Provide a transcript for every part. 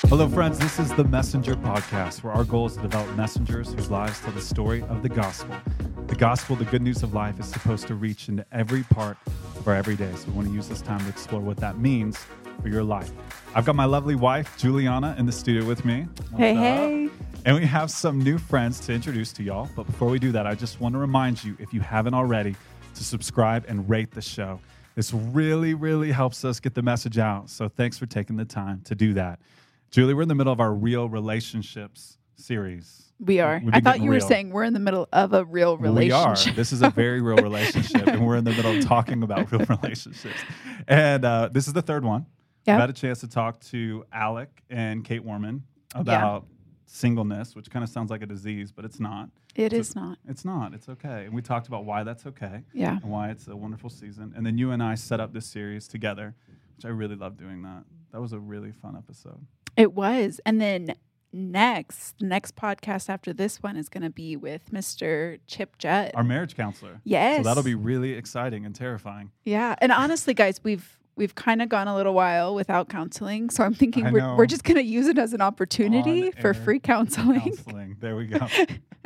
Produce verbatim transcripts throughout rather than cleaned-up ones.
Hello, friends. This is the Messenger Podcast, where our goal is to develop messengers whose lives tell the story of the gospel. The gospel, the good news of life, is supposed to reach into every part of our everyday. So we want to use this time to explore what that means for your life. I've got my lovely wife, Juliana, in the studio with me. What's hey, up? hey. And we have some new friends to introduce to y'all. But before we do that, I just want to remind you, if you haven't already, to subscribe and rate the show. This really, really helps us get the message out. So thanks for taking the time to do that. Julie, we're in the middle of our Real Relationships series. We are. We've I been thought getting you were real. saying we're in the middle of a real relationship. We are. This is a very real relationship, and we're in the middle of talking about real relationships. And uh, this is the third one. Yep. I've had a chance to talk to Alec and Kate Warman about yeah. singleness, which kind of sounds like a disease, but it's not. It so is not. It's not. It's okay. And we talked about why that's okay. Yeah. And why it's a wonderful season. And then you and I set up this series together, which I really love doing that. That was a really fun episode. It was. And then next, the next podcast after this one is going to be with Mister Chip Judd. Our marriage counselor. Yes. So that'll be really exciting and terrifying. Yeah. And honestly, guys, we've we've kind of gone a little while without counseling. So I'm thinking I we're, know. we're just going to use it as an opportunity for free counseling. Counseling. There we go.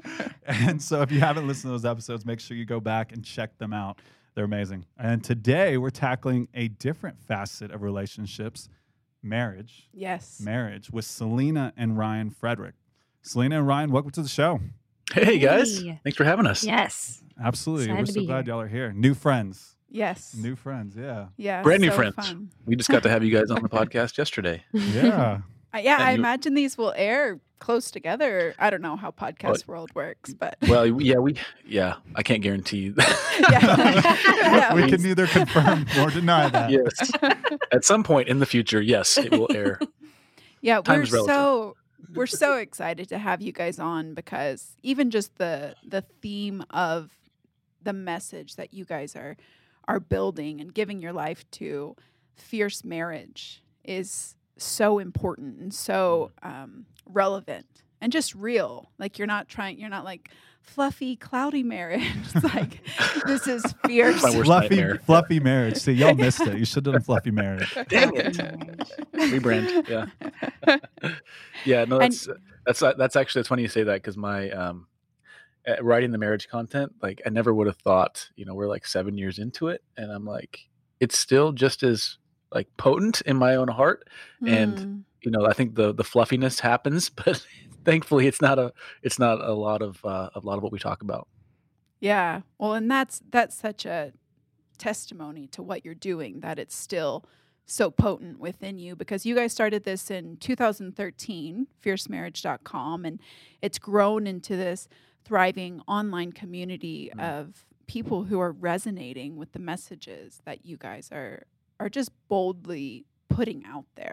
And so if you haven't listened to those episodes, make sure you go back and check them out. They're amazing. And today we're tackling a different facet of relationships. Marriage. Yes. Marriage with Selena and Ryan Frederick. Selena and Ryan, welcome to the show. Hey, guys. Hey. Thanks for having us. Yes. Absolutely. Excited We're to so be glad here. y'all are here. New friends. Yes. New friends, yeah. Yeah. Brand new so friends. Fun. We just got to have you guys on the podcast yesterday. Yeah. Uh, yeah, And I you- imagine these will air close together. I don't know how podcast world works, but Well, yeah, we, yeah, I can't guarantee. yeah. Yeah. We can neither confirm nor deny that. Yes. At some point in the future, yes, it will air. Yeah, Time we're is relative. so we're so excited to have you guys on because even just the the theme of the message that you guys are are building and giving your life to, fierce marriage, is so important and so um, relevant and just real. Like you're not trying, you're not like fluffy, cloudy marriage. It's like this is fierce. My worst Fluffy, nightmare. fluffy marriage. See, y'all missed it. You should have done fluffy marriage. Dang it. Rebrand. Yeah. Yeah. No, that's, that's, that's actually, it's funny you say that because my, um, uh, writing the marriage content, like I never would have thought, you know, we're like seven years into it. And I'm like, it's still just as like potent in my own heart. And, Mm. you know, I think the, the fluffiness happens, but thankfully it's not a, it's not a lot of, uh, a lot of what we talk about. Yeah. Well, and that's that's such a testimony to what you're doing, that it's still so potent within you, because you guys started this in two thousand thirteen, fierce marriage dot com, and it's grown into this thriving online community Mm. of people who are resonating with the messages that you guys are are just boldly putting out there.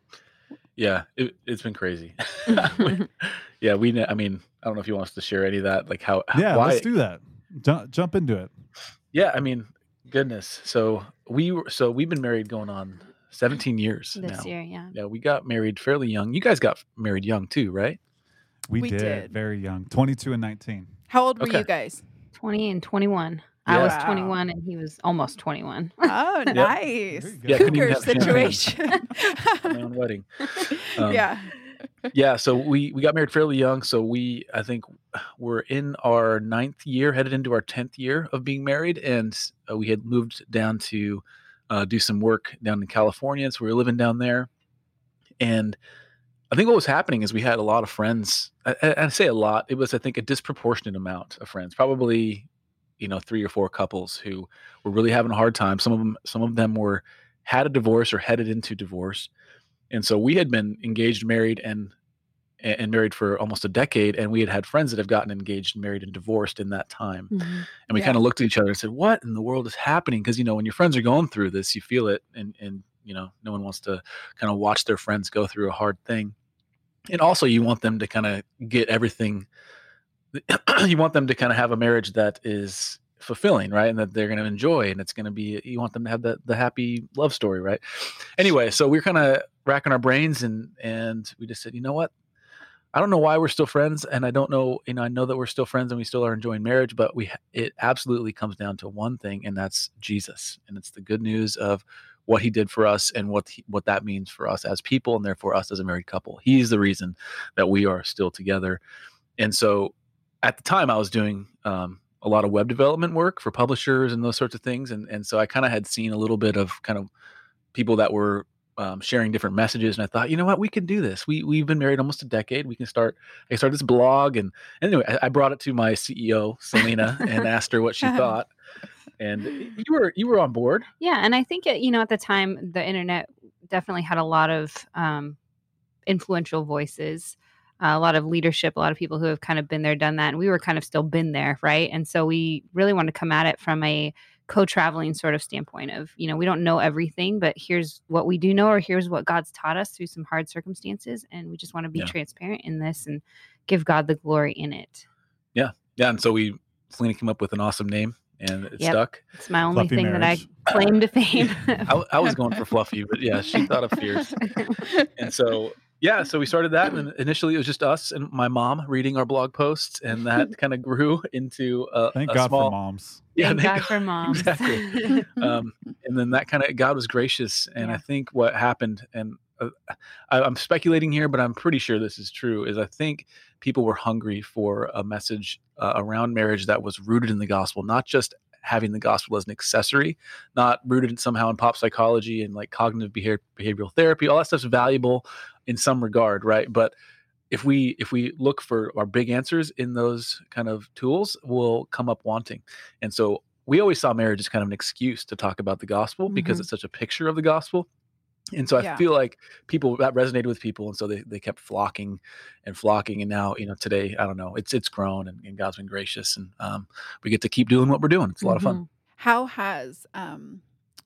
Yeah. It, it's been crazy. Yeah. We, ne- I mean, I don't know if you want us to share any of that, like how, Yeah, why, let's do that. Jump, jump into it. yeah. I mean, goodness. So we were, so we've been married going on seventeen years This now. year, yeah. Yeah. We got married fairly young. You guys got married young too, right? We, We did, did. very young, twenty-two and nineteen. How old were Okay. you guys? twenty and twenty-one. I was Yeah. twenty-one and he was almost twenty-one. Oh, Very nice. good. Yeah, couldn't even Cougar have champagne. situation. For my own wedding. Um, Yeah. Yeah. So we, we got married fairly young. So we, I think we're in our ninth year, headed into our tenth year of being married. And uh, we had moved down to uh, do some work down in California. So we were living down there. And I think what was happening is we had a lot of friends. I, I I say a lot. It was, I think, a disproportionate amount of friends, probably, you know, three or four couples who were really having a hard time. Some of them, some of them were had a divorce or headed into divorce. And so we had been engaged, married, and and married for almost a decade. And we had had friends that have gotten engaged, married, and divorced in that time. Mhm. And we Yeah. kind of looked at each other and said, what in the world is happening? Because, you know, when your friends are going through this, you feel it. And, and, you know, no one wants to kind of watch their friends go through a hard thing. And also you want them to kind of get everything. You want them to kind of have a marriage that is fulfilling, right? And that they're going to enjoy. And it's going to be, you want them to have the, the happy love story, right? Anyway, so we're kind of racking our brains and, and we just said, you know what? I don't know why we're still friends, and I don't know, you know, I know that we're still friends and we still are enjoying marriage, but we, it absolutely comes down to one thing, and that's Jesus. And it's the good news of what he did for us and what he, what that means for us as people and therefore us as a married couple. He's the reason that we are still together. And so at the time I was doing um, a lot of web development work for publishers and those sorts of things. And, and so I kind of had seen a little bit of kind of people that were um, sharing different messages. And I thought, you know what, we can do this. We, we've been married almost a decade. We can start, I started this blog. And, and anyway, I, I brought it to my C E O, Selena, and asked her what she thought. And you were you were on board. Yeah, and I think, it, you know, at the time, the internet definitely had a lot of um, influential voices, uh, a lot of leadership, a lot of people who have kind of been there, done that. And we were kind of still been there, right? And so we really wanted to come at it from a co-traveling sort of standpoint of, you know, we don't know everything, but here's what we do know, or here's what God's taught us through some hard circumstances. And we just want to be Yeah. transparent in this and give God the glory in it. Yeah. Yeah. And so we, Selena came up with an awesome name. And it Yep. stuck. It's my only Fluffy thing marriage. that I claim to fame. I, I was going for Fluffy, but yeah, she thought of Fierce. And so, yeah, so we started that. And initially it was just us and my mom reading our blog posts. And that kind of grew into a, Thank a God small, for moms. Yeah, Thank God for moms. Exactly. um, and then that kind of, God was gracious. And Yeah. I think what happened, and uh, I, I'm speculating here, but I'm pretty sure this is true, is I think people were hungry for a message uh, around marriage that was rooted in the gospel, not just having the gospel as an accessory, not rooted in somehow in pop psychology and like cognitive behavior, behavioral therapy. All that stuff's valuable in some regard, right? But if we if we look for our big answers in those kind of tools, we'll come up wanting. And so we always saw marriage as kind of an excuse to talk about the gospel because Mhm. it's such a picture of the gospel. And so I Yeah. feel like people that resonated with people. And so they, they kept flocking and flocking. And now, you know, today, I don't know, it's, it's grown and, and God's been gracious and um, we get to keep doing what we're doing. It's a lot of fun. Mhm. How has, um,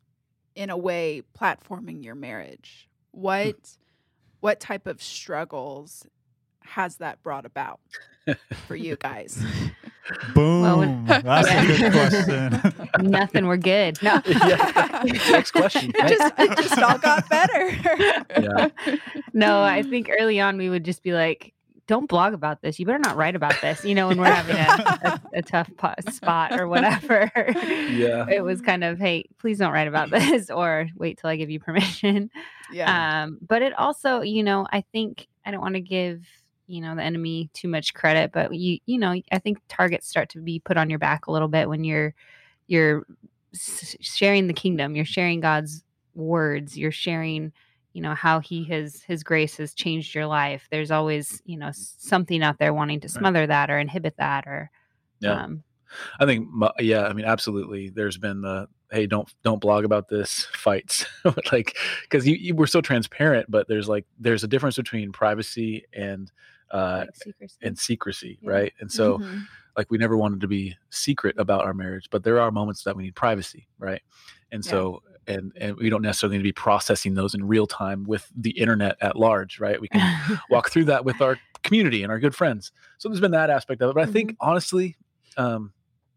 in a way, platforming your marriage, what what type of struggles has that brought about for you guys? Boom. Well, when- That's Yeah. a good question. Nothing. We're good. No. Yeah. Next question. It just, it just all got better. Yeah. No, I think early on we would just be like, don't blog about this. You better not write about this, you know, when we're having a, a, a tough po- spot or whatever. Yeah. It was kind of, hey, please don't write about this or wait till I give you permission. Yeah. Um, but it also, you know, I think I don't want to give, you know, the enemy too much credit, but you, you know, I think targets start to be put on your back a little bit when you're, you're s- sharing the kingdom, you're sharing God's words, you're sharing, you know, how he has, his grace has changed your life. There's always, you know, s- something out there wanting to smother that or inhibit that or, Yeah. um, I think, mu- yeah, I mean, absolutely. There's been the, hey, don't, don't blog about this fights. Like, cause you, you were so transparent, but there's like, there's a difference between privacy and, uh, like secrecy. and secrecy. Yeah. Right. And so Mhm. like, we never wanted to be secret about our marriage, but there are moments that we need privacy. Right. And Yeah. so, and, and we don't necessarily need to be processing those in real time with the internet at large. Right. We can walk through that with our community and our good friends. So there's been that aspect of it. But I think honestly, um,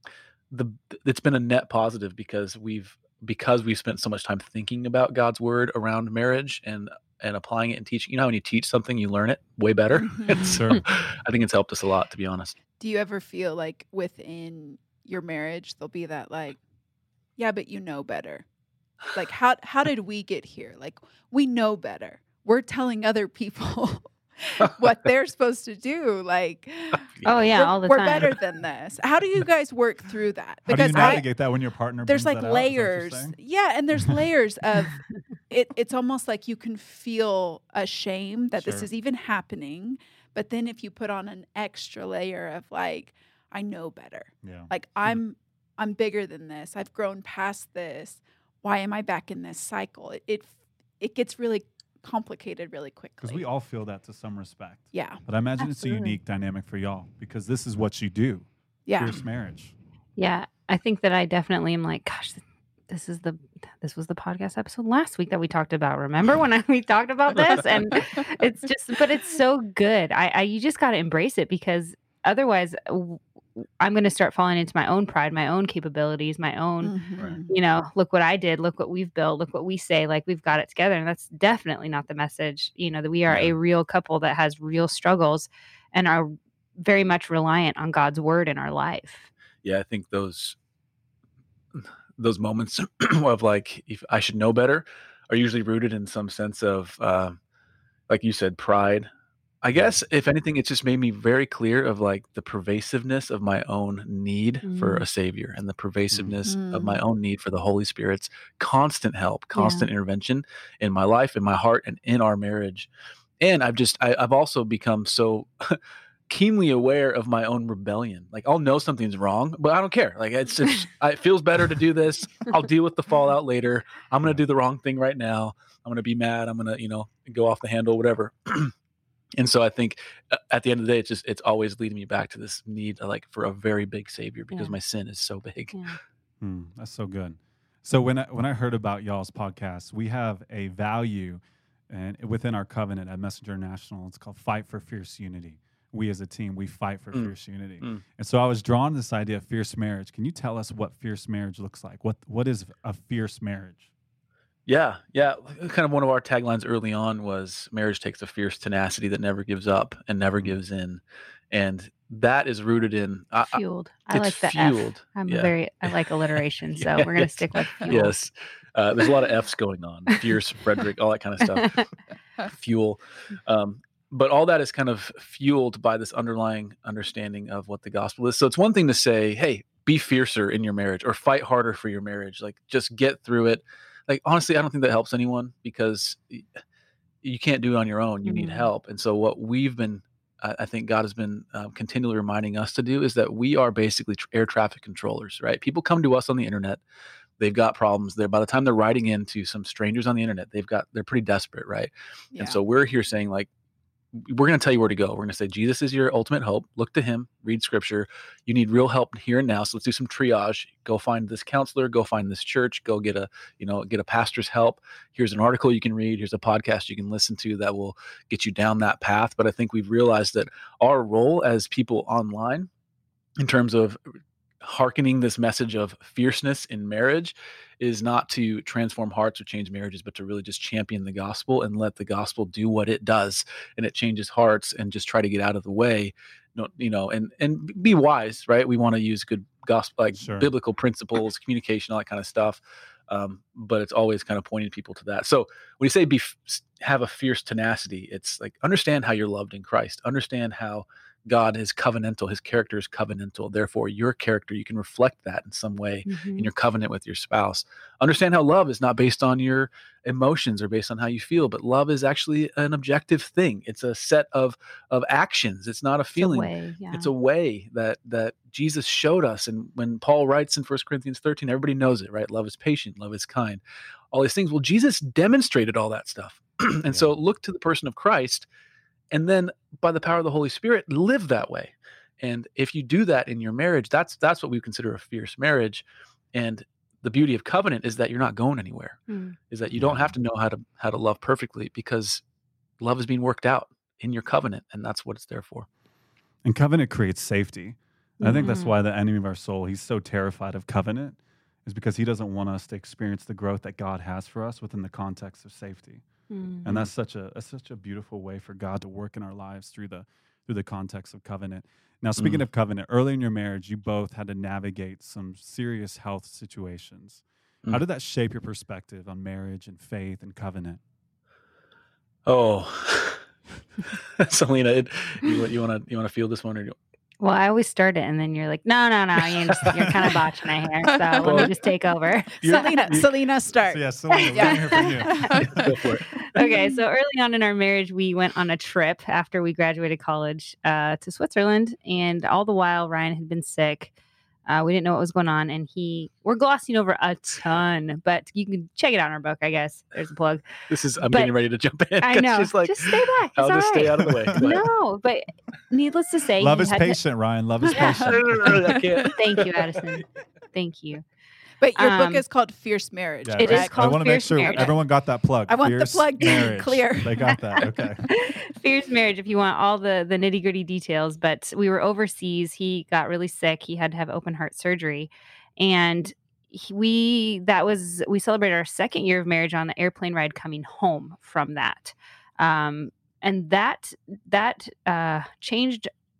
the it's been a net positive because we've because we've spent so much time thinking about God's word around marriage and and applying it and teaching. You know, when you teach something, you learn it way better. Mhm. And so Sure. I think it's helped us a lot, to be honest. Do you ever feel like within your marriage there'll be that like, yeah, but you know better? Like how how did we get here? Like we know better. We're telling other people what they're supposed to do. Like Oh yeah, we're, all the we're time. better than this. How do you guys work through that? How do you I navigate that when your partner there's brings like that out? Is that what you're layers. saying? Yeah, and there's layers of it. It's almost like you can feel ashamed that this Sure. is even happening. But then if you put on an extra layer of like, I know better. Yeah. Like I'm I'm bigger than this. I've grown past this. Why am I back in this cycle? It it, it gets really complicated really quickly. Because we all feel that to some respect. yeah. But I imagine it's a Absolutely. unique dynamic for y'all because this is what you do. Yeah. Fierce marriage. Yeah, I think that I definitely am like, gosh, th- this is the this was the podcast episode last week that we talked about. Remember when I, we talked about this? And it's just, but it's so good. I, I you just got to embrace it because otherwise, w- I'm going to start falling into my own pride, my own capabilities, my own. Mhm. You know, look what I did. Look what we've built. Look what we say. Like we've got it together, and that's definitely not the message. You know, that we are Yeah. a real couple that has real struggles, and are very much reliant on God's word in our life. Yeah, I think those those moments of like, if I should know better, are usually rooted in some sense of, uh, like you said, pride. I guess if anything, it's just made me very clear of like the pervasiveness of my own need for Mm. a savior and the pervasiveness of Mm. my own need for the Holy Spirit's constant help, Yeah. constant intervention in my life, in my heart, and in our marriage. And I've just, I, I've also become so keenly aware of my own rebellion. Like I'll know something's wrong, but I don't care. Like it's just, I- it feels better to do this. I'll deal with the fallout later. I'm going to Yeah. do the wrong thing right now. I'm going to be mad. I'm going to, you know, go off the handle, whatever. And so I think uh, at the end of the day, it's just, it's always leading me back to this need uh, like for a very big savior because Yeah. my sin is so big. Yeah. Hmm, that's so good. So when I, when I heard about y'all's podcast, we have a value and within our covenant at Messenger National. It's called Fight for Fierce Unity. We as a team, we fight for Mm. fierce unity. Mm. And so I was drawn to this idea of fierce marriage. Can you tell us what fierce marriage looks like? What what is a fierce marriage? Yeah, yeah. Kind of one of our taglines early on was marriage takes a fierce tenacity that never gives up and never Mm. gives in. And that is rooted in I, I- Fueled. I it's like the fueled. F. I'm Yeah. very, I like alliteration. So Yeah, we're going to yes. stick with fueled. Yes. Uh, there's a lot of F's going on. Fierce, Frederick, all that kind of stuff. Fuel. Um, but all that is kind of fueled by this underlying understanding of what the gospel is. So it's one thing to say, hey, be fiercer in your marriage or fight harder for your marriage. Like just get through it. Like, honestly, I don't think that helps anyone because y- you can't do it on your own. You need Mhm. help. And so what we've been, I I think God has been um, continually reminding us to do is that we are basically tr- air traffic controllers, right? People come to us on the internet. They've got problems there. By the time they're writing into some strangers on the internet, they've got, they're pretty desperate, right? Yeah. And so we're here saying like, we're going to tell you where to go. We're going to say Jesus is your ultimate hope. Look to him, read scripture. You need real help here and now. So let's do some triage. Go find this counselor, go find this church, go get a, you know, get a pastor's help. Here's an article you can read. Here's a podcast you can listen to that will get you down that path. But I think we've realized that our role as people online in terms of hearkening this message of fierceness in marriage is not to transform hearts or change marriages, but to really just champion the gospel and let the gospel do what it does. And it changes hearts and just try to get out of the way, no, you know, and, and be wise, right? We want to use good gospel, like Sure. biblical principles, communication, all that kind of stuff. Um, but it's always kind of pointing people to that. So when you say be, have a fierce tenacity, it's like, understand how you're loved in Christ, understand how God is covenantal. His character is covenantal. Therefore, your character, you can reflect that in some way in Mhm. your covenant with your spouse. Understand how love is not based on your emotions or based on how you feel, but love is actually an objective thing. It's a set of of actions. It's not a It's a feeling. way, yeah. It's a way that that Jesus showed us. And when Paul writes in First Corinthians thirteen, everybody knows it, right? Love is patient, love is kind, all these things. Well, Jesus demonstrated all that stuff. And Yeah. so look to the person of Christ, and then by the power of the Holy Spirit, live that way. And if you do that in your marriage, that's that's what we consider a fierce marriage. And the beauty of covenant is that you're not going anywhere. Mm. Is that you don't have to know how to how to love perfectly because love is being worked out in your covenant, and that's what it's there for. And covenant creates safety. And I think that's Mhm. why the enemy of our soul, he's so terrified of covenant, is because he doesn't want us to experience the growth that God has for us within the context of safety. Mm. And that's such a that's such a beautiful way for God to work in our lives through the through the context of covenant. Now, speaking Mm. of covenant, early in your marriage, you both had to navigate some serious health situations. How Mm. did that shape your perspective on marriage and faith and covenant? Oh, Selena, it, you you want to you want to feel this one or you, Well, I always start it, and then you're like, no, no, no, you're, just, you're kind of botching it here. So let Well, me just take over. Selena, you- Selena, start. So yeah, Selena, Yeah. we're here from you. go for it. Okay, so early on in our marriage, we went on a trip after we graduated college uh, to Switzerland, and all the while Ryan had been sick. Uh, we didn't know what was going on, and he we're glossing over a ton, but you can check it out in our book. I guess there's a plug. This is I'm But- getting ready to jump in. I 'cause know. She's like, just stay back. It's I'll all just stay right. out of the way. Go ahead. No, but needless to say, Love he is had to- patient, Ryan. Love is Yeah. patient. I can't. Thank you, Addison. Thank you. But your Um, book is called Fierce Marriage. Yeah, It is I- correct? I called want to make Fierce sure Marriage. everyone got that plug. I want the Fierce plug marriage. clear. They got that. Okay. Fierce marriage, if you want all the the nitty gritty details. But we were overseas. He got really sick. He had to have open heart surgery, and he, we that was we celebrated our second year of marriage on the airplane ride coming home from that, um, and that that uh, changed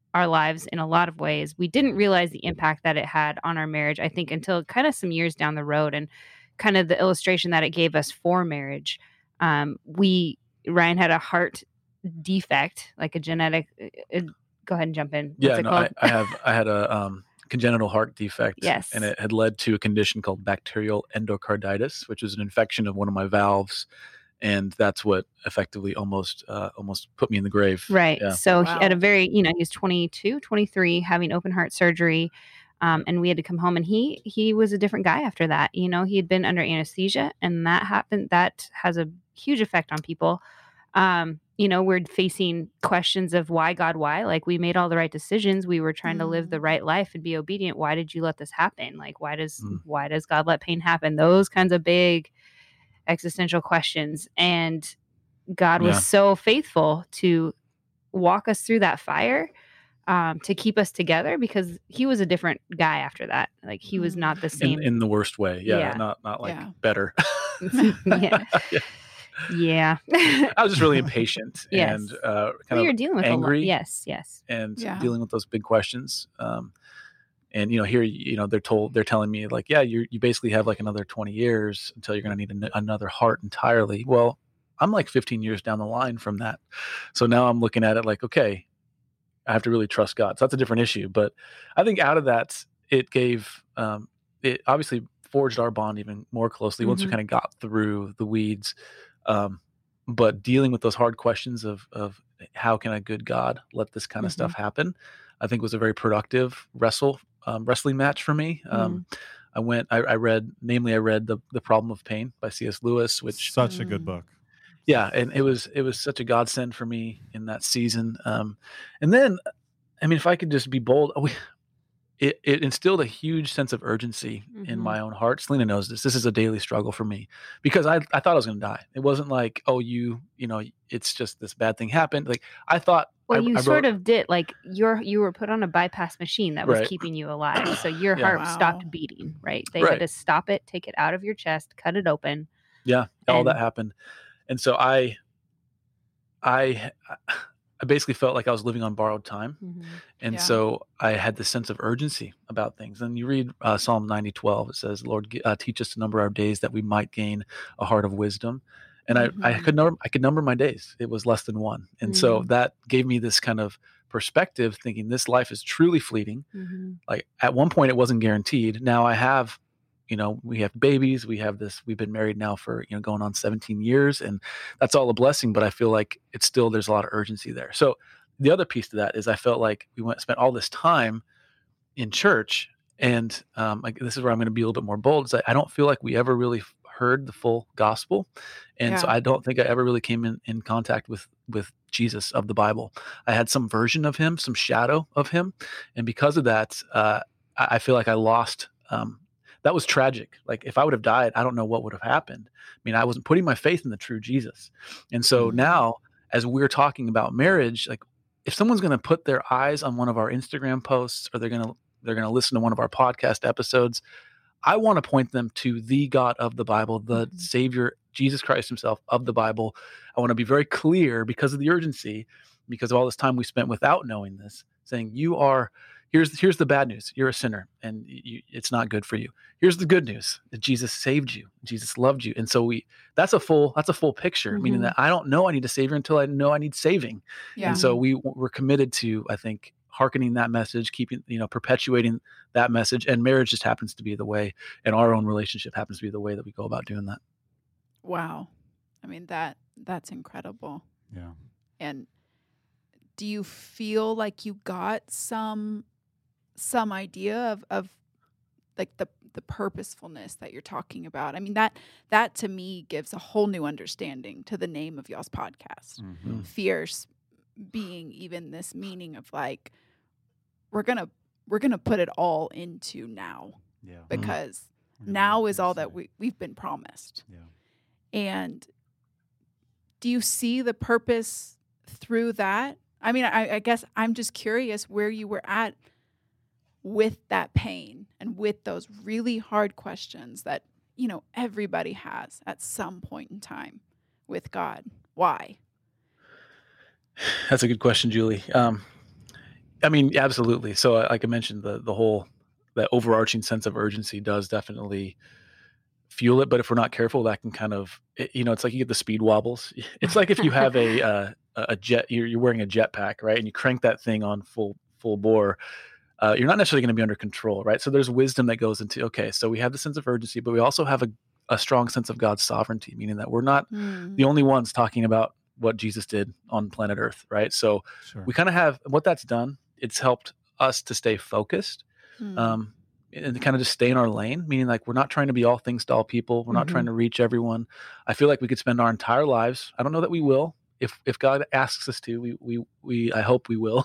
our lives in a lot of ways. We didn't realize the impact that it had on our marriage, I think, until kind of some years down the road, and kind of the illustration that it gave us for marriage. Um, we, Ryan had a heart defect, like a genetic, uh, go ahead and jump in. What's Yeah, it no, called? I, I have I had a um, congenital heart defect. Yes. And it had led to a condition called bacterial endocarditis, which is an infection of one of my valves, and that's what effectively almost uh, almost put me in the grave. Right. Yeah. So Wow. he, at a very, you know, he was twenty-two, twenty-three, having open heart surgery. Um, and we had to come home, and he he was a different guy after that. You know, he had been under anesthesia, and that happened. That has a huge effect on people. Um, you know, we're facing questions of why, God, why? Like, we made all the right decisions. We were trying to live the Mm. right life and be obedient. Why did you let this happen? Like, why does Mm. why does God let pain happen? Those kinds of big existential questions. And God was Yeah. so faithful to walk us through that fire, um, to keep us together, because he was a different guy after that. Like, he was Mm. not the In same. in the worst way. Yeah. Yeah. Not not like Yeah. better. Yeah. Yeah. Yeah. I was just really impatient Yes. and uh, kind Well, you're of dealing with a lot. angry Yes, yes. and Yeah. dealing with those big questions. Um, and you know, here, you know, they're told, they're telling me like, yeah, you you basically have like another twenty years until you're going to need an, another heart entirely. Well, I'm like fifteen years down the line from that. So now I'm looking at it like, okay, I have to really trust God. So that's a different issue. But I think out of that, it gave, um, it obviously forged our bond even more closely once we Mhm. kind of got through the weeds. Um, but dealing with those hard questions of, of how can a good God let this kind of stuff happen, I think was a very productive wrestle, um, wrestling match for me. Um, I went, I, I read, namely I read the, the Problem of Pain by C S Lewis, which Such a good Mm. book. yeah, and it was it was such a godsend for me in that season. Um, and then, I mean, if I could just be bold, we, it it instilled a huge sense of urgency in Mhm. my own heart. Selena knows this. This is a daily struggle for me because I I thought I was going to die. It wasn't like, oh, you you know, it's just this bad thing happened. Like I thought. Well, I, you I sort wrote, of did. Like, you're you were put on a bypass machine that was Right. keeping you alive. So your Yeah. heart Wow. stopped beating, right? They Right. had to stop it, take it out of your chest, cut it open. yeah, all that And- happened, and so I I I basically felt like I was living on borrowed time. And Yeah. so I had this sense of urgency about things. And you read uh, Psalm ninety twelve, it says, Lord, g- uh, teach us to number our days that we might gain a heart of wisdom. And I, I Mhm. could number, I could number my days. It was less than one. And so Mhm. that gave me this kind of perspective thinking this life is truly fleeting. Mhm. Like at one point it wasn't guaranteed. Now I have, you know, we have babies, we have this, we've been married now for, you know, going on seventeen years, and that's all a blessing, but I feel like it's still, there's a lot of urgency there. So the other piece to that is I felt like we went, spent all this time in church, and um, like, this is where I'm going to be a little bit more bold. Is I, I don't feel like we ever really f- heard the full gospel. And so Yeah. I don't think I ever really came in, in contact with, with Jesus of the Bible. I had some version of him, some shadow of him. And because of that, uh, I, I feel like I lost, um, that was tragic. Like if I would have died, I don't know what would have happened. I mean, I wasn't putting my faith in the true Jesus. And so Mhm. now, as we're talking about marriage, like if someone's going to put their eyes on one of our Instagram posts, or they're going to, they're going to listen to one of our podcast episodes, I want to point them to the God of the Bible, the Mhm. Savior, Jesus Christ himself of the Bible. I want to be very clear because of the urgency, because of all this time we spent without knowing this, saying you are, here's, here's the bad news. You're a sinner and you, it's not good for you. Here's the good news that Jesus saved you. Jesus loved you. And so we, that's a full, that's a full picture, meaning Mhm. that I don't know I need a savior until I know I need saving. Yeah. And so we we're committed to, I think, hearkening that message, keeping, you know, perpetuating that message. And marriage just happens to be the way, and our own relationship happens to be the way that we go about doing that. Wow. I mean, that that's incredible. Yeah. And do you feel like you got some some idea of, of like the the purposefulness that you're talking about? I mean, that that to me gives a whole new understanding to the name of y'all's podcast. Mhm. Fierce being even this meaning of like we're gonna we're gonna put it all into now, Yeah. because We're gonna now let is you all say. that we, we've been promised. Yeah. And do you see the purpose through that? I mean, I, I guess I'm just curious where you were at with that pain and with those really hard questions that, you know, everybody has at some point in time with God. Why? That's a good question, Julie. Um, I mean, absolutely. So, uh, like I mentioned, the the whole that overarching sense of urgency does definitely fuel it. But if we're not careful, that can kind of, it, you know, it's like you get the speed wobbles. It's like if you have a uh, a a jet, you're, you're wearing a jetpack, right, and you crank that thing on full full bore. Uh, you're not necessarily going to be under control, right? So there's wisdom that goes into, okay, so we have the sense of urgency, but we also have a, a strong sense of God's sovereignty, meaning that we're not Mm. the only ones talking about what Jesus did on planet Earth, right? So Sure. we kind of have what that's done. It's helped us to stay focused, Mm. um, and to kind of just stay in our lane, meaning like we're not trying to be all things to all people. We're not Mhm. trying to reach everyone. I feel like we could spend our entire lives. I don't know that we will. If if God asks us to, we we we I hope we will.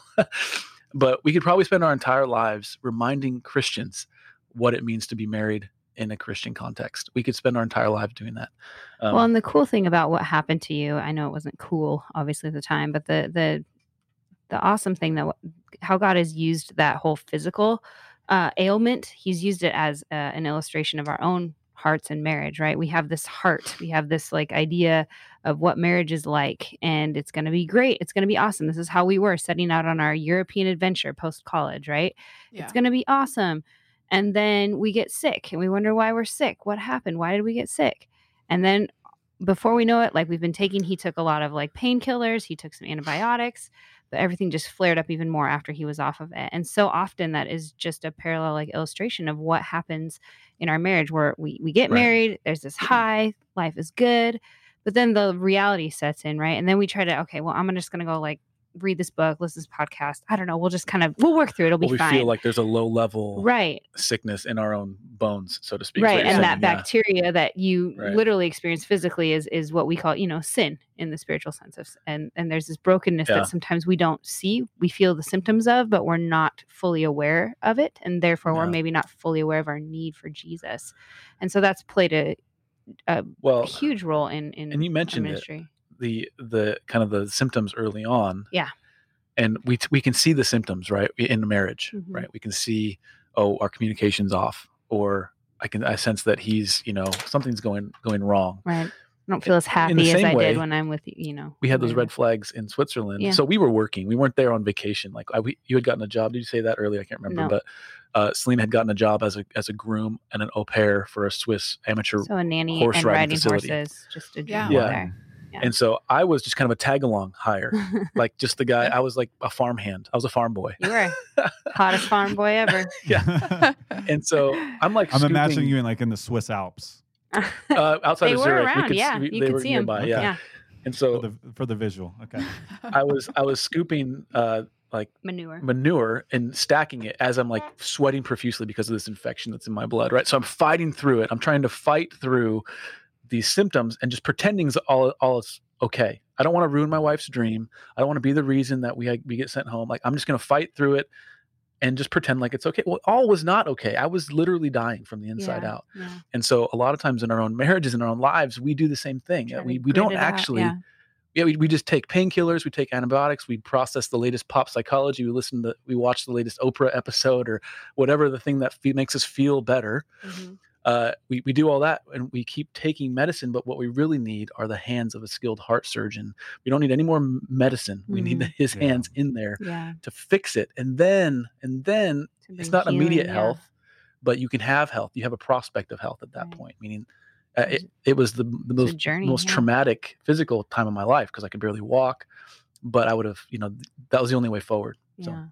But we could probably spend our entire lives reminding Christians what it means to be married in a Christian context. We could spend our entire lives doing that. Um, Well, and the cool thing about what happened to you, I know it wasn't cool, obviously, at the time, but the the the awesome thing that w- how God has used that whole physical uh, ailment, He's used it as uh, an illustration of our own hearts and marriage. Right? We have this heart, we have this like idea of what marriage is like, and it's going to be great. It's going to be awesome. This is how we were setting out on our European adventure post college. Right? Yeah. It's going to be awesome. And then we get sick, and we wonder why we're sick. What happened? Why did we get sick? And then before we know it, like we've been taking, he took a lot of like painkillers, he took some antibiotics, but everything just flared up even more after he was off of it. And so often that is just a parallel like illustration of what happens in our marriage, where we, we get Right. married, there's this high, life is good, but then the reality sets in, right? And then we try to, okay, well, I'm just going to go like read this book, listen to this podcast. I don't know. We'll just kind of, we'll work through it. It'll be well, we fine. feel like there's a low level right. sickness in our own bones, so to speak. is what Right. you're And saying, that yeah. bacteria that you Right. literally experience physically is is what we call, you know, sin in the spiritual sense of, and and there's this brokenness Yeah. that sometimes we don't see, we feel the symptoms of, but we're not fully aware of it. And therefore we're Yeah. maybe not fully aware of our need for Jesus. And so that's played a, a Well, huge role in, in and you our mentioned it, ministry. the the kind of the symptoms early on. Yeah. And we we can see the symptoms, right, in a marriage, Mhm. right? We can see, oh, our communication's off, or I can I sense that he's, you know, something's going going wrong. Right. I don't feel as In the happy as same I way, did when I'm with you, you know. We had those whatever. red flags in Switzerland. Yeah. So we were working. We weren't there on vacation. Like I, we, you had gotten a job. Did you say that earlier? I can't remember. No. But uh, Selena had gotten a job as a as a groom and an au pair for a Swiss amateur. So a nanny horse and riding riding facility. horses, just a Yeah. yeah. Yeah. there. Yeah. And so I was just kind of a tag along hire, like just the guy. I was like a farm hand. I was a farm boy. You were hottest farm boy ever. Yeah. And so I'm like, I'm scooping, imagining you in like in the Swiss Alps uh, outside They of were Zurich. around, we could, yeah. see- we- You they could were see 'em. nearby. Okay. Yeah. Yeah. And for so the for the visual. Okay. I was I was scooping uh, like Manure. manure and stacking it as I'm like sweating profusely because of this infection that's in my blood, right? So I'm fighting through it. I'm trying to fight through these symptoms and just pretending is all all is okay. I don't want to ruin my wife's dream. I don't want to be the reason that we we get sent home. Like I'm just going to fight through it and just pretend like it's okay. Well, all was not okay. I was literally dying from the inside Yeah, out. yeah. And so a lot of times in our own marriages, in our own lives, we do the same thing. Try to We we grit don't it out, actually yeah. yeah, we, we just take painkillers, we take antibiotics, we process the latest pop psychology, we listen to, we watch the latest Oprah episode or whatever the thing that fe- makes us feel better. Mhm. Uh, we, we do all that and we keep taking medicine, but what we really need are the hands of a skilled heart surgeon. We don't need any more m- medicine. We need Mhm. his Yeah. hands in there Yeah. to fix it. And then, and then To it's bring not healing, immediate yeah. health, but you can have health. You have a prospect of health at that Right. point, meaning uh, it, it was the, the most a journey, most yeah. traumatic physical time of my life because I could barely walk, but I would have, you know, th- that was the only way forward. So Yeah.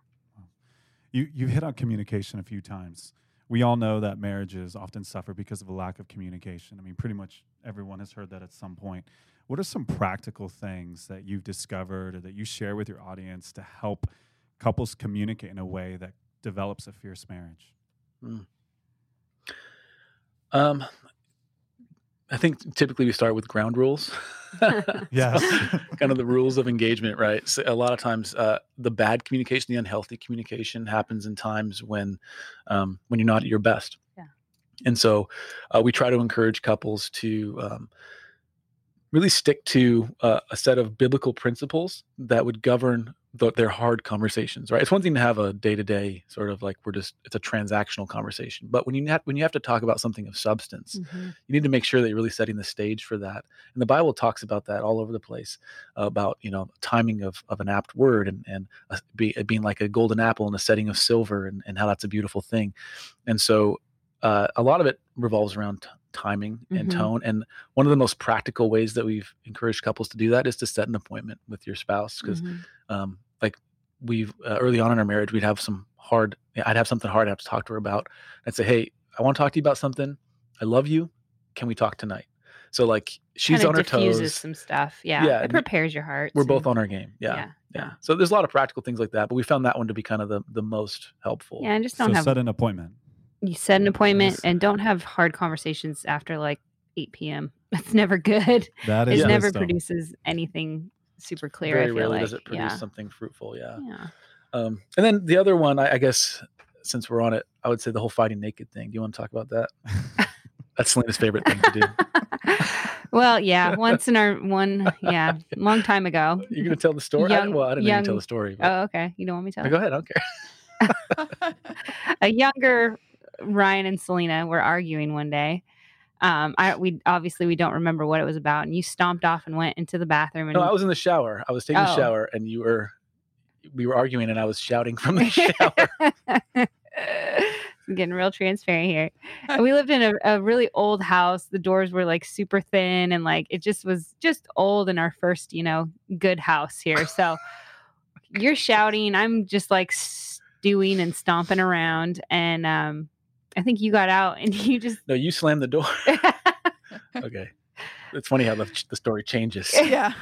You you hit on communication a few times. We all know that marriages often suffer because of a lack of communication. I mean, pretty much everyone has heard that at some point. What are some practical things that you've discovered or that you share with your audience to help couples communicate in a way that develops a fierce marriage? um, I think typically we start with ground rules. Yes. So, kind of the rules of engagement, right? So a lot of times uh, the bad communication, the unhealthy communication happens in times when um, when you're not at your best. Yeah. And so uh, we try to encourage couples to um, really stick to uh, a set of biblical principles that would govern the, their hard conversations, right? It's one thing to have a day-to-day sort of like we're just, it's a transactional conversation. But when you have, when you have to talk about something of substance, Mm-hmm. you need to make sure that you're really setting the stage for that. And the Bible talks about that all over the place, uh, about, you know, timing of, of an apt word and, and uh, be, it being like a golden apple in a setting of silver, and, and how that's a beautiful thing. And so uh, a lot of it revolves around t- timing and Mhm. tone. And one of the most practical ways that we've encouraged couples to do that is to set an appointment with your spouse. Because Mhm. um, like we've uh, early on in our marriage, we'd have some hard, I'd have something hard I have to talk to her about. I'd say, hey, I want to talk to you about something. I love you. Can we talk tonight? So like she's Kinda on her diffuses toes. some stuff. Yeah. Yeah, It and prepares your heart. We're both on our game. Yeah, Yeah, yeah. yeah. So there's a lot of practical things like that, but we found that one to be kind of the, the most helpful. Yeah, and just So don't have set an appointment. you set an appointment Yes. and don't have hard conversations after like eight p.m. It's never good. That It is never wisdom. produces anything super clear. Very I feel rarely like. does it produce yeah. something fruitful. Yeah. Yeah. Um, and then the other one, I, I guess, since we're on it, I would say the whole fighting naked thing. Do you want to talk about that? That's Selena's favorite thing to do. Well, yeah. Once in our one, yeah, long time ago. You're going to tell the story? I, Young- well, I didn't know you tell young- the story. But, Oh, okay. You don't want me to tell? but go ahead. I don't care. A younger Ryan and Selena were arguing one day. Um, I we obviously we don't remember what it was about, and you stomped off and went into the bathroom. And No, I was in the shower. I was taking a Oh. shower, and you were, we were arguing, and I was shouting from the shower. I'm getting real transparent here. And we lived in a, a really old house. The doors were like super thin, and like it just was just old in our first, you know, good house here. So you're shouting, I'm just like stewing and stomping around, and um, I think you got out and you just No, you slammed the door. Okay. It's funny how the, the story changes. Yeah.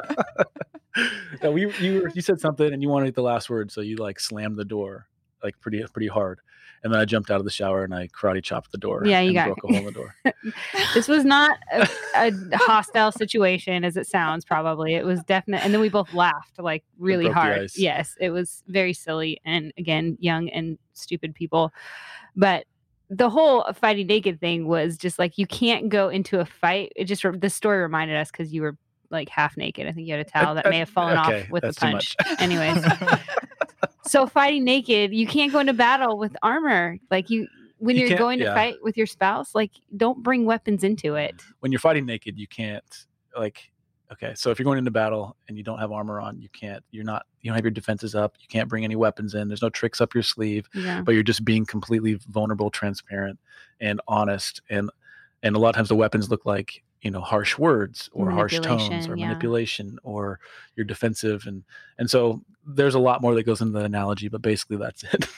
No, we, you, were, you said something, and you wanted the last word, so you like slammed the door like pretty pretty hard. And then I jumped out of the shower and I karate chopped the door. Yeah, you and got- broke a hole in the door. this was not a, a hostile situation as it sounds. Probably it was definite, and then we both laughed like really broke the hard. ice. Yes, it was very silly, and again, young and stupid people. But the whole fighting naked thing was just like you can't go into a fight. It just the story reminded us because you were like half naked. I think you had a towel that may have fallen Okay, off with the that's too punch. much. Anyways, so fighting naked, you can't go into battle with armor. Like you, when You you're can't- going to yeah. fight with your spouse, like don't bring weapons into it. When you're fighting naked, you can't like, okay. So if you're going into battle and you don't have armor on, you can't, you're not, you don't have your defenses up. You can't bring any weapons in. There's no tricks up your sleeve, Yeah. but you're just being completely vulnerable, transparent, and honest. And, and a lot of times the weapons look like, you know, harsh words or harsh tones Manipulation, or yeah. manipulation, or you're defensive. And, and so there's a lot more that goes into the analogy, but basically that's it.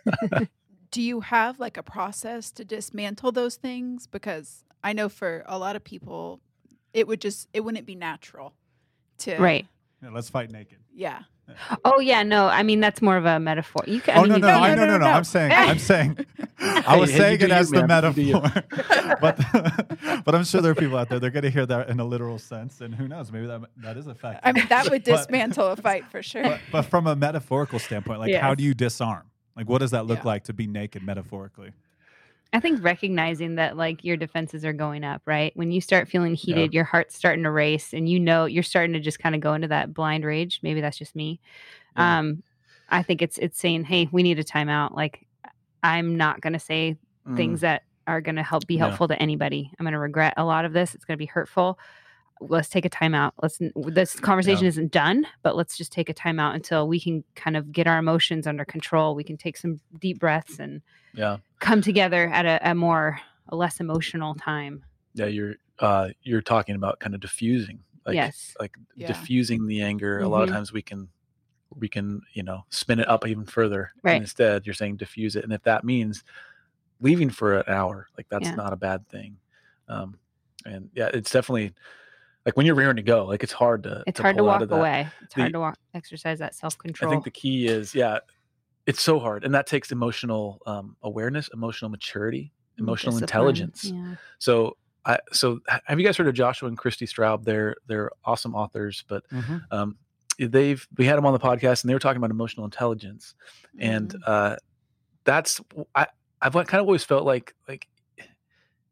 Do you have like a process to dismantle those things? Because I know for a lot of people, it would just, it wouldn't be natural to. Right. Yeah, let's fight naked. Yeah. Oh yeah, no. I mean that's more of a metaphor. You can. I Oh mean, no you no can- I, no, no no no, no. I'm saying I'm saying I was Hey, hey, you saying do it you, as the man. You do you. metaphor, but but I'm sure there are people out there they're going to hear that in a literal sense, and who knows, maybe that that is a fact. I mean, that would But- dismantle a fight for sure. But, but from a metaphorical standpoint, like how Yes. do you disarm? Like what does that look Yeah. like to be naked metaphorically? I think recognizing that like your defenses are going up, right? When you start feeling heated, your heart's starting to race, and you know you're starting to just kind of go into that blind rage. Maybe that's just me. Yeah. Um, I think it's it's saying, hey, we need a timeout. Like I'm not going to say Mm. things that are going to help be Yeah. helpful to anybody. I'm going to regret a lot of this. It's going to be hurtful. Let's take a timeout. Let's this conversation Yeah. isn't done, but let's just take a timeout until we can kind of get our emotions under control. We can take some deep breaths and Yeah. come together at a, a more a less emotional time. Yeah. You're, uh, you're talking about kind of diffusing, like, Yes. like Yeah. diffusing the anger. A lot of Mhm. times we can, we can, you know, spin it up even further. Right. And instead you're saying diffuse it. And if that means leaving for an hour, like that's Yeah. not a bad thing. Um, and yeah, it's definitely like when you're rearing to go, like it's hard to, It's hard to pull out walk of that. away. It's hard The- to walk, exercise that self I control. think the key is, yeah, it's so hard. And that takes emotional um, awareness, emotional maturity, emotional intelligence. Yeah. So I, so h- have you guys heard of Joshua and Christy Straub? They're, they're awesome authors, but um, they've, we had them on the podcast and they were talking about emotional intelligence. And Mhm. uh, that's, I, I've kind of always felt like, like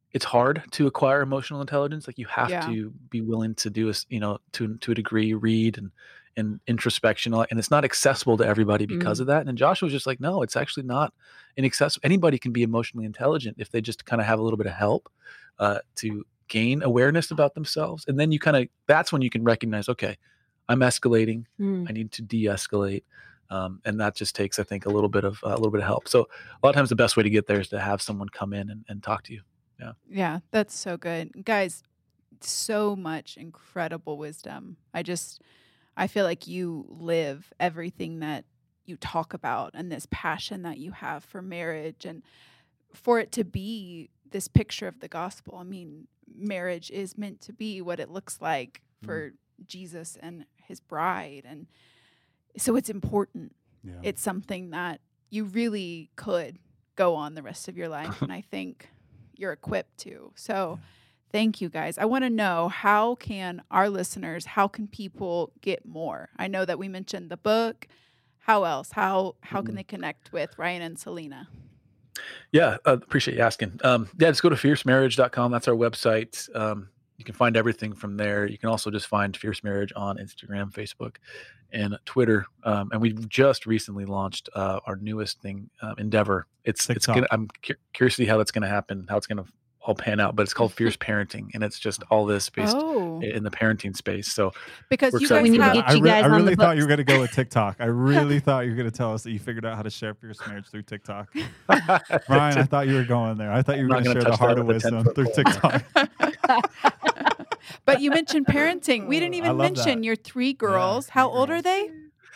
it's hard to acquire emotional intelligence. Like you have Yeah. to be willing to do a, s- you know, to to a degree, read and and introspection, and it's not accessible to everybody because Mm. of that. And Joshua was just like, no, it's actually not inaccessible. Anybody can be emotionally intelligent if they just kind of have a little bit of help uh, to gain awareness about themselves. And then you kind of, that's when you can recognize, okay, I'm escalating. Mm. I need to de-escalate. Um, and that just takes, I think, a little bit of uh, a little bit of help. So a lot of times the best way to get there is to have someone come in and, and talk to you. Yeah, that's so good. Guys, so much incredible wisdom. I just, I feel like you live everything that you talk about and this passion that you have for marriage and for it to be this picture of the gospel. I mean, marriage is meant to be what it looks like for Jesus and his bride. And so it's important. Yeah. It's something that you really could go on the rest of your life. And I think you're equipped to. So Yeah. thank you guys. I want to know, how can our listeners, how can people get more? I know that we mentioned the book. How else? How how can Mhm. they connect with Ryan and Selena? Yeah, uh, appreciate you asking. Um, yeah, just go to fierce marriage dot com. That's our website. Um, you can find everything from there. You can also just find Fierce Marriage on Instagram, Facebook, and Twitter. Um, and we've just recently launched uh, our newest thing, uh, Endeavor. It's it's TikTok. gonna. I'm cu- curious to see how that's gonna happen, how it's gonna all pan out. But it's called Fierce Parenting, and it's just all this based Oh, in the parenting space. So because we're you excited guys We need to have get I, you re- guys I on the really thought you books. were going to go with TikTok. I really thought you were going to tell us that you figured out how to share Fierce Marriage through TikTok. Ryan, I thought you were going there. I thought you were I'm going not to gonna share the touch heart that of with a wisdom through ten-foot pole. TikTok. but you mentioned parenting. We didn't I even love mention that. your three girls. three How old girls. are they?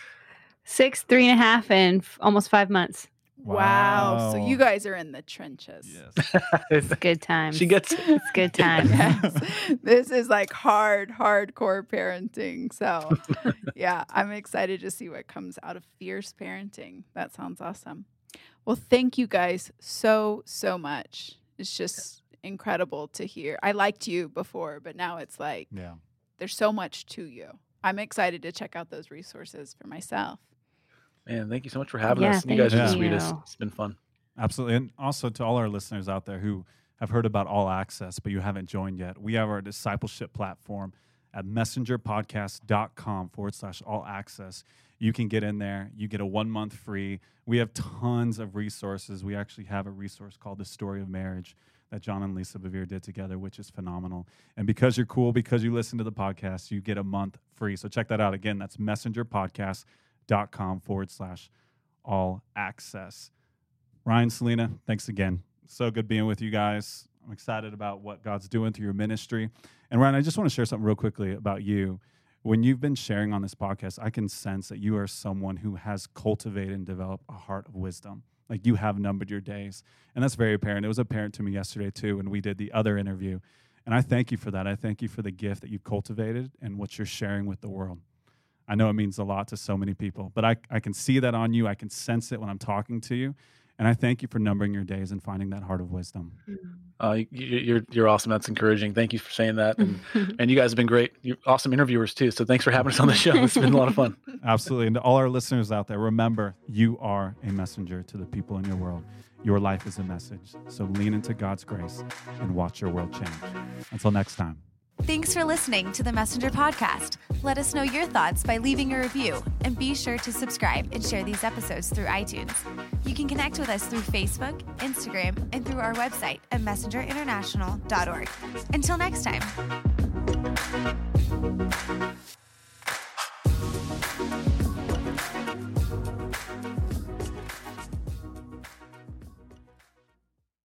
Six, three and a half, and f- almost five months. Wow. So you Wow. guys are in the trenches. Yes. It's good times. She gets It's good times. Yes. This is like hard, hardcore parenting. So, yeah, I'm excited to see what comes out of Fierce Parenting. That sounds awesome. Well, thank you guys so, so much. It's just incredible to hear. I liked you before, but now it's like Yeah. there's so much to you. I'm excited to check out those resources for myself. Man, thank you so much for having Yeah, us. You guys are the thank sweetest. you. It's been fun. Absolutely. And also to all our listeners out there who have heard about All Access, but you haven't joined yet, we have our discipleship platform at messengerpodcast.com forward slash all access. You can get in there. You get a one month free. We have tons of resources. We actually have a resource called The Story of Marriage that John and Lisa Bevere did together, which is phenomenal. And because you're cool, because you listen to the podcast, you get a month free. So check that out. Again, that's messengerpodcast.com forward slash all access. Ryan, Selena, thanks again. So good being with you guys. I'm excited about what God's doing through your ministry. And Ryan, I just want to share something real quickly about you. When you've been sharing on this podcast, I can sense that you are someone who has cultivated and developed a heart of wisdom. Like you have numbered your days. And that's very apparent. It was apparent to me yesterday too when we did the other interview. And I thank you for that. I thank you for the gift that you've cultivated and what you're sharing with the world. I know it means a lot to so many people, but I, I can see that on you. I can sense it when I'm talking to you. And I thank you for numbering your days and finding that heart of wisdom. Uh, you, you're you're awesome. That's encouraging. Thank you for saying that. And and you guys have been great. You're awesome interviewers too. So thanks for having us on the show. It's been a lot of fun. Absolutely. And to all our listeners out there, remember, you are a messenger to the people in your world. Your life is a message. So lean into God's grace and watch your world change. Until next time. Thanks for listening to the Messenger Podcast. Let us know your thoughts by leaving a review, and be sure to subscribe and share these episodes through iTunes. You can connect with us through Facebook, Instagram, and through our website at messenger international dot org. Until next time.